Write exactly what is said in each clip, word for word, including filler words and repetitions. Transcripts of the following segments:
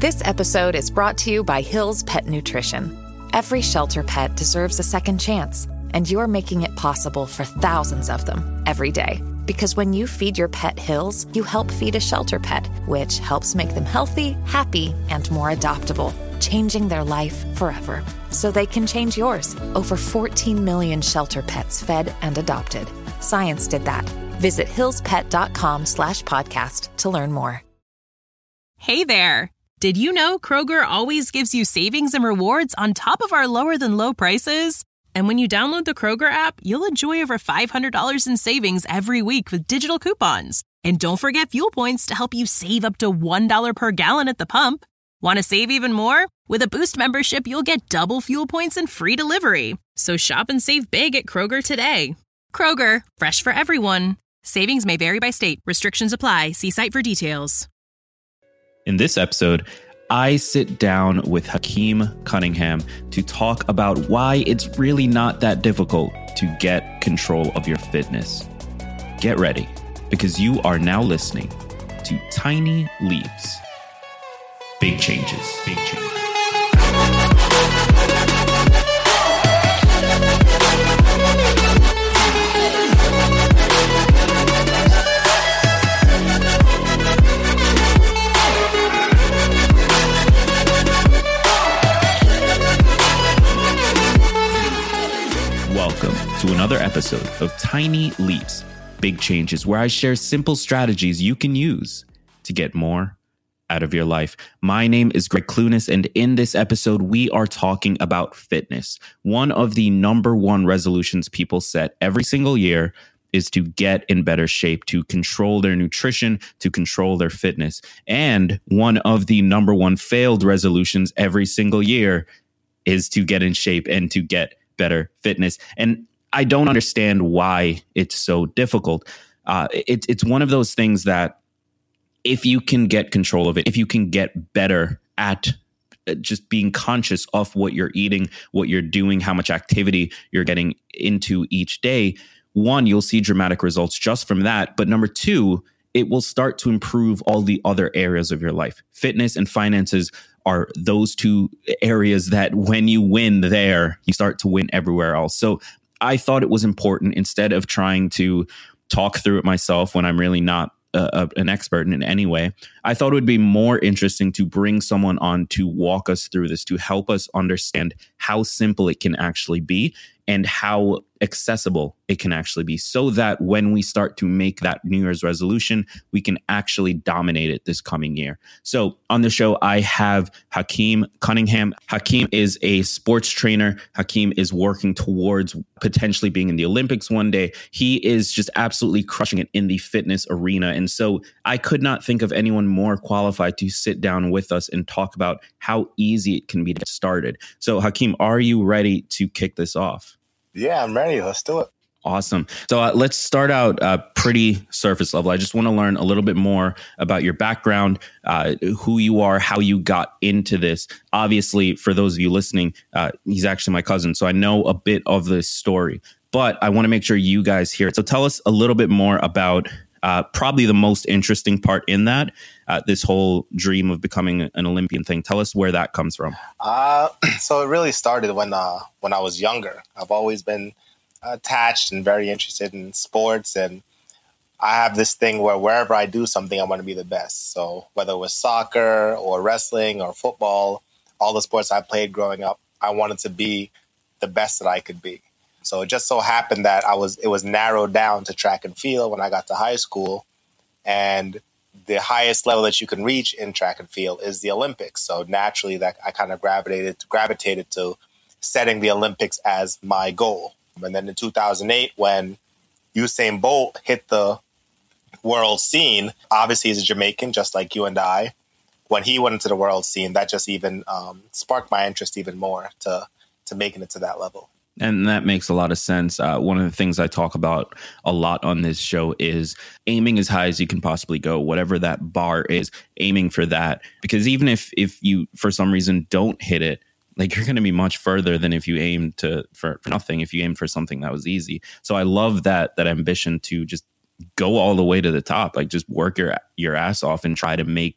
This episode is brought to you by Hill's Pet Nutrition. Every shelter pet deserves a second chance, and you're making it possible for thousands of them every day. Because when you feed your pet Hill's, you help feed a shelter pet, which helps make them healthy, happy, and more adoptable, changing their life forever. So they can change yours. Over fourteen million shelter pets fed and adopted. Science did that. Visit hillspet.com slash podcast to learn more. Hey there. Did you know Kroger always gives you savings and rewards on top of our lower than low prices? And when you download the Kroger app, you'll enjoy over five hundred dollars in savings every week with digital coupons. And don't forget fuel points to help you save up to one dollar per gallon at the pump. Want to save even more? With a Boost membership, you'll get double fuel points and free delivery. So shop and save big at Kroger today. Kroger, fresh for everyone. Savings may vary by state. Restrictions apply. See site for details. In this episode, I sit down with Hakeem Cunningham to talk about why it's really not that difficult to get control of your fitness. Get ready, because you are now listening to Tiny Leaps. Big changes, big changes. Welcome to another episode of Tiny Leaps, Big Changes, where I share simple strategies you can use to get more out of your life. My name is Greg Clunis, and in this episode, we are talking about fitness. One of the number one resolutions people set every single year is to get in better shape, to control their nutrition, to control their fitness. And one of the number one failed resolutions every single year is to get in shape and to get better fitness. And I don't understand why it's so difficult. Uh, it, it's one of those things that if you can get control of it, if you can get better at just being conscious of what you're eating, what you're doing, how much activity you're getting into each day, one, you'll see dramatic results just from that. But number two, it will start to improve all the other areas of your life. Fitness and finances are those two areas that when you win there, you start to win everywhere else. So I thought it was important, instead of trying to talk through it myself when I'm really not uh, an expert in any way, I thought it would be more interesting to bring someone on to walk us through this, to help us understand how simple it can actually be and how accessible it can actually be, so that when we start to make that New Year's resolution, we can actually dominate it this coming year. So on the show, I have Hakeem Cunningham. Hakeem is a sports trainer. Hakeem is working towards potentially being in the Olympics one day. He is just absolutely crushing it in the fitness arena. And so I could not think of anyone more qualified to sit down with us and talk about how easy it can be to get started. So Hakeem, are you ready to kick this off? Yeah, I'm ready. Let's do it. Awesome. So uh, let's start out uh, pretty surface level. I just want to learn a little bit more about your background, uh, who you are, how you got into this. Obviously, for those of you listening, uh, he's actually my cousin, so I know a bit of this story. But I want to make sure you guys hear it. So tell us a little bit more about uh, probably the most interesting part in that, uh, this whole dream of becoming an Olympian thing. Tell us where that comes from. Uh, so it really started when uh, when I was younger. I've always been attached and very interested in sports, and I have this thing where wherever I do something, I want to be the best. So whether it was soccer or wrestling or football, all the sports I played growing up, I wanted to be the best that I could be. So it just so happened that I was it was narrowed down to track and field when I got to high school, and the highest level that you can reach in track and field is the Olympics. So naturally, that I kind of gravitated gravitated to setting the Olympics as my goal. And then in two thousand eight, when Usain Bolt hit the world scene, obviously he's a Jamaican, just like you and I. When he went into the world scene, that just even um, sparked my interest even more to to making it to that level. And that makes a lot of sense. Uh, one of the things I talk about a lot on this show is aiming as high as you can possibly go, whatever that bar is, aiming for that. Because even if if you, for some reason, don't hit it, like you're going to be much further than if you aim to for, for nothing, if you aim for something that was easy. So I love that that ambition to just go all the way to the top, like just work your your ass off and try to make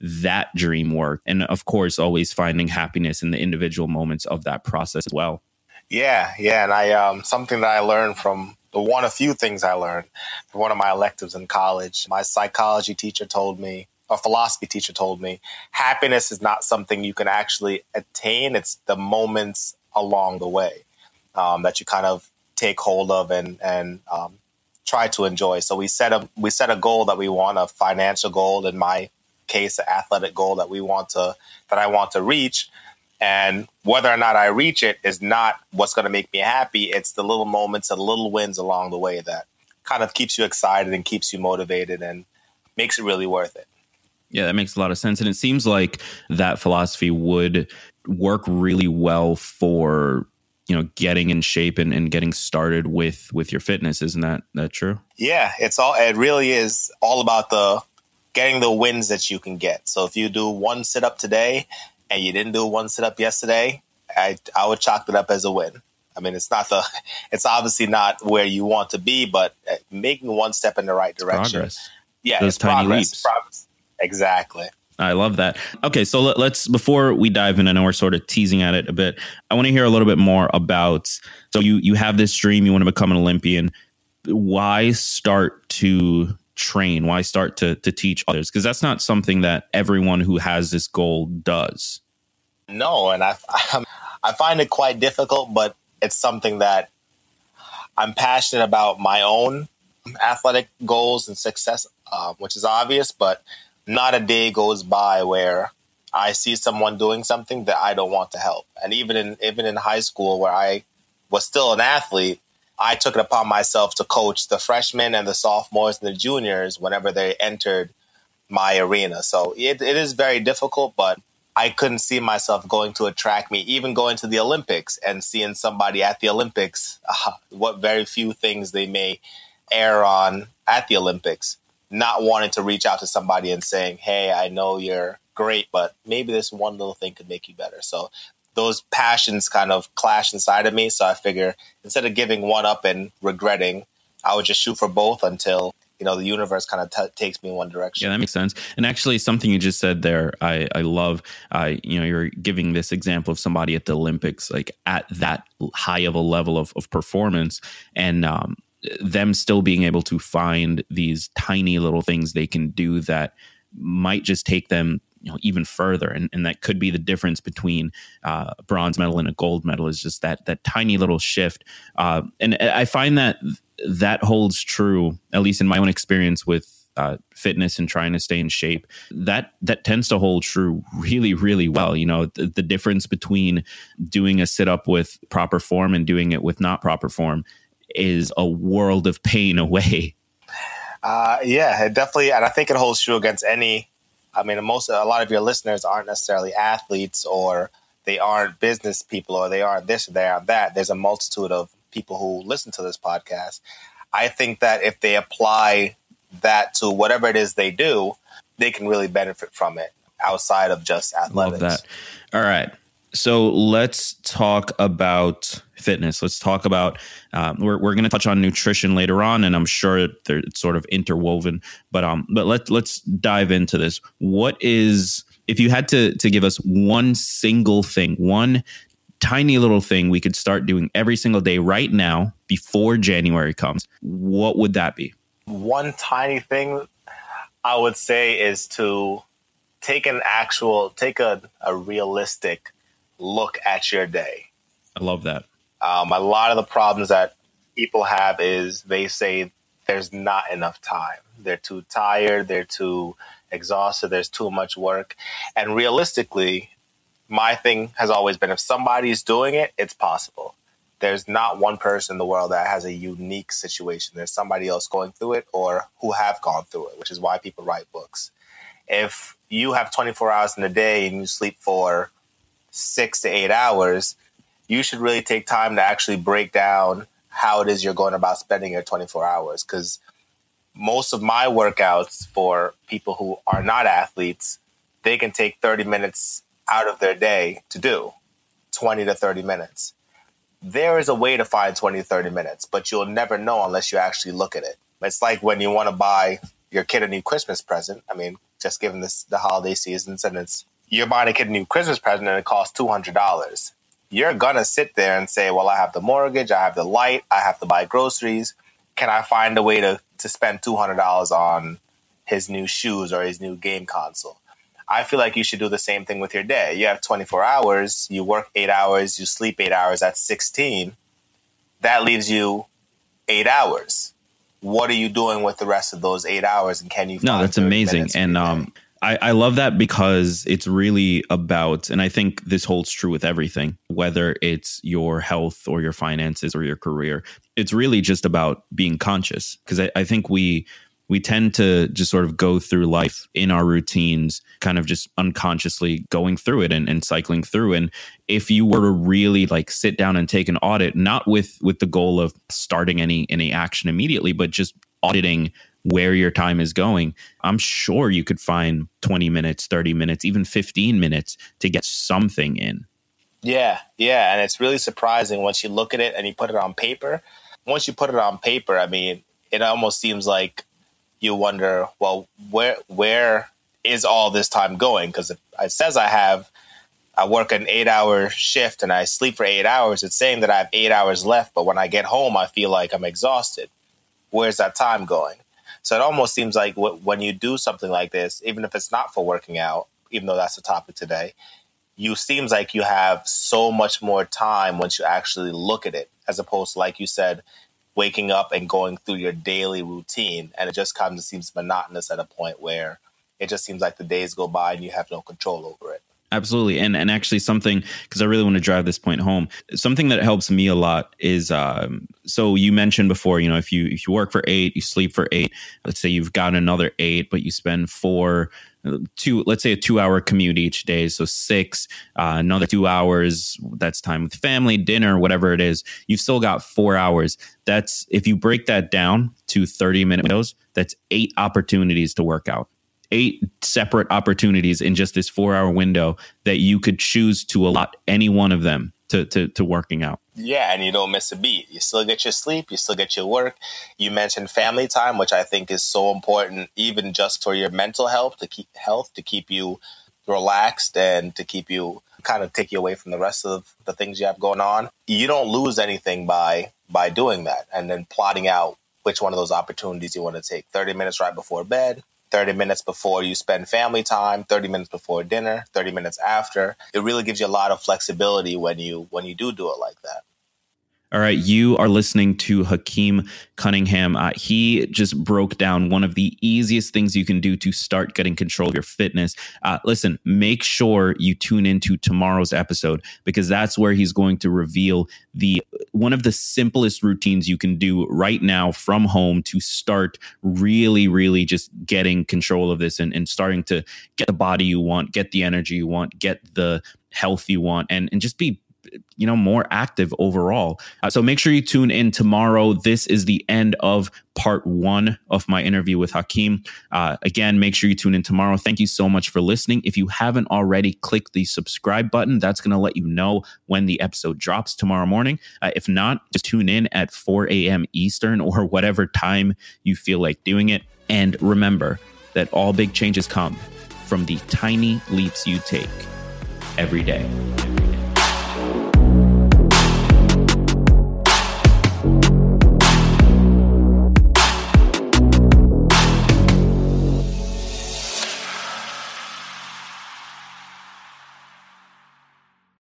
that dream work. And of course, always finding happiness in the individual moments of that process as well. Yeah, yeah. And I um something that I learned from the one, a few things I learned from one of my electives in college. My psychology teacher told me, or philosophy teacher told me, happiness is not something you can actually attain. It's the moments along the way um, that you kind of take hold of and and um, try to enjoy. So we set a we set a goal that we want, a financial goal, in my case, an athletic goal that we want to that I want to reach. And whether or not I reach it is not what's going to make me happy. It's the little moments and little wins along the way that kind of keeps you excited and keeps you motivated and makes it really worth it. Yeah, that makes a lot of sense. And it seems like that philosophy would work really well for, you know, getting in shape and, and getting started with with your fitness. Isn't that that true? Yeah, it's all it really is all about the getting the wins that you can get. So if you do one sit up today and you didn't do one sit up yesterday, I I would chalk it up as a win. I mean, it's not the it's obviously not where you want to be, but making one step in the right direction. Progress. Yeah, those it's tiny progress, leaps. Progress. Exactly. I love that. Okay, so let, let's before we dive in, I know we're sort of teasing at it a bit. I want to hear a little bit more about. So you you have this dream, you want to become an Olympian. Why start to train? Why start to to teach others? Because that's not something that everyone who has this goal does. No, and I I, I find it quite difficult, but it's something that I'm passionate about. My own athletic goals and success, uh, which is obvious, but not a day goes by where I see someone doing something that I don't want to help. And even in even in high school, where I was still an athlete, I took it upon myself to coach the freshmen and the sophomores and the juniors whenever they entered my arena. So it, it is very difficult, but I couldn't see myself going to a track meet, even going to the Olympics and seeing somebody at the Olympics, uh, what very few things they may air on at the Olympics, not wanting to reach out to somebody and saying, hey, I know you're great, but maybe this one little thing could make you better. So those passions kind of clash inside of me. So I figure instead of giving one up and regretting, I would just shoot for both until, you know, the universe kind of t- takes me in one direction. Yeah, that makes sense. And actually something you just said there, I, I love, uh, you know, you're giving this example of somebody at the Olympics, like at that high of a level of, of performance, and um, them still being able to find these tiny little things they can do that might just take them, you know, even further. And, and that could be the difference between uh, a bronze medal and a gold medal, is just that that tiny little shift. Uh, and I find that that holds true, at least in my own experience with uh, fitness and trying to stay in shape. That that tends to hold true really, really well. You know, the, the difference between doing a sit up with proper form and doing it with not proper form is a world of pain away. Uh, yeah, it definitely. And I think it holds true against any. I mean, most a lot of your listeners aren't necessarily athletes, or they aren't business people, or they aren't this or they aren't that. There's a multitude of people who listen to this podcast. I think that if they apply that to whatever it is they do, they can really benefit from it outside of just athletics. Love that. All right. So let's talk about fitness. Let's talk about, um, we're, we're going to touch on nutrition later on, and I'm sure they're it's sort of interwoven, but, um, but let, let's dive into this. What is, if you had to, to give us one single thing, one tiny little thing we could start doing every single day right now before January comes, what would that be? One tiny thing I would say is to take an actual, take a, a realistic look at your day. I love that. Um, a lot of the problems that people have is they say there's not enough time. They're too tired. They're too exhausted. There's too much work. And realistically, my thing has always been, if somebody's doing it, it's possible. There's not one person in the world that has a unique situation. There's somebody else going through it or who have gone through it, which is why people write books. If you have twenty-four hours in a day and you sleep for six to eight hours, you should really take time to actually break down how it is you're going about spending your twenty-four hours. Because most of my workouts for people who are not athletes, they can take thirty minutes out of their day to do, twenty to thirty minutes. There is a way to find twenty to thirty minutes, but you'll never know unless you actually look at it. It's like when you want to buy your kid a new Christmas present. I mean, just given this the holiday seasons, and it's you're buying a kid a new Christmas present and it costs two hundred dollars. You're going to sit there and say, well, I have the mortgage, I have the light, I have to buy groceries. Can I find a way to, to spend two hundred dollars on his new shoes or his new game console? I feel like you should do the same thing with your day. You have twenty-four hours, you work eight hours, you sleep eight hours, that's sixteen. That leaves you eight hours. What are you doing with the rest of those eight hours? And can you find No, that's amazing. And um I, I love that because it's really about, and I think this holds true with everything, whether it's your health or your finances or your career, it's really just about being conscious. Because I, I think we we tend to just sort of go through life in our routines, kind of just unconsciously going through it and, and cycling through. And if you were to really like sit down and take an audit, not with with the goal of starting any any action immediately, but just auditing where your time is going, I'm sure you could find twenty minutes, thirty minutes, even fifteen minutes to get something in. Yeah, yeah. And it's really surprising once you look at it and you put it on paper. Once you put it on paper, I mean, it almost seems like you wonder, well, where where is all this time going? Because it says I have, I work an eight hour shift and I sleep for eight hours. It's saying that I have eight hours left, but when I get home, I feel like I'm exhausted. Where's that time going? So it almost seems like w- when you do something like this, even if it's not for working out, even though that's the topic today, you seems like you have so much more time once you actually look at it, as opposed to, like you said, waking up and going through your daily routine. And it just kind of seems monotonous at a point where it just seems like the days go by and you have no control over it. Absolutely. And and actually something, because I really want to drive this point home, something that helps me a lot is, um, so you mentioned before, you know, if you if you work for eight, you sleep for eight, let's say you've got another eight, but you spend four, two, let's say a two hour commute each day. So six, uh, another two hours, that's time with family, dinner, whatever it is. You've still got four hours. That's, if you break that down to thirty minute windows, that's eight opportunities to work out. Eight separate opportunities in just this four hour window that you could choose to allot any one of them to, to, to working out. Yeah, and you don't miss a beat. You still get your sleep, you still get your work. You mentioned family time, which I think is so important, even just for your mental health, to keep health, to keep you relaxed and to keep you kind of take you away from the rest of the things you have going on. You don't lose anything by by doing that and then plotting out which one of those opportunities you want to take. thirty minutes right before bed, thirty minutes before you spend family time, thirty minutes before dinner, thirty minutes after. It really gives you a lot of flexibility when you when you do do it like that. All right, you are listening to Hakeem Cunningham. Uh, he just broke down one of the easiest things you can do to start getting control of your fitness. Uh, listen, make sure you tune into tomorrow's episode because that's where he's going to reveal the one of the simplest routines you can do right now from home to start really, really just getting control of this and, and starting to get the body you want, get the energy you want, get the health you want, and, and just be you know, more active overall. Uh, so make sure you tune in tomorrow. This is the end of part one of my interview with Hakeem. Uh, again, make sure you tune in tomorrow. Thank you so much for listening. If you haven't already, click the subscribe button. That's going to let you know when the episode drops tomorrow morning. Uh, if not, just tune in at four a.m. Eastern or whatever time you feel like doing it. And remember that all big changes come from the tiny leaps you take every day.